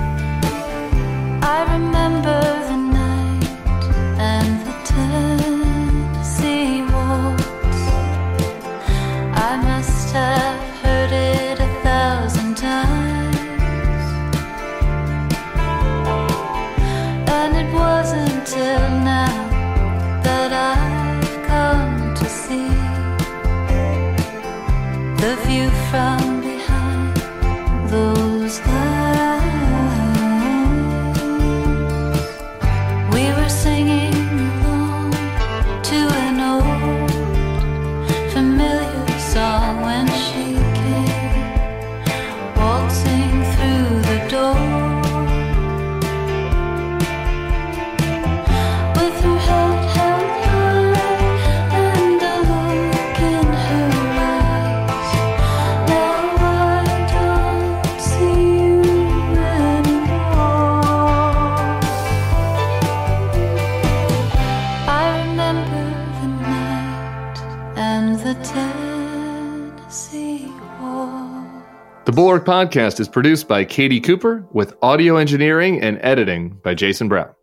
I remember the night and the time. The Bulwark Podcast is produced by Katie Cooper with audio engineering and editing by Jason Brown.